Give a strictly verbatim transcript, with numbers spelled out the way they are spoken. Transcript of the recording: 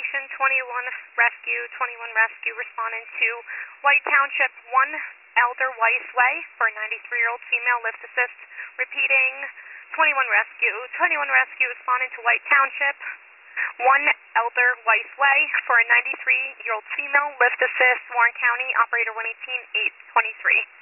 Station twenty-one Rescue, twenty-one Rescue responding to White Township one Elder Weiss Way for a ninety-three-year-old female lift assist. Repeating, twenty-one Rescue, twenty-one Rescue responding to White Township one Elder Weiss Way for a ninety-three-year-old female lift assist. Warren County, operator one eighteen eight twenty-three.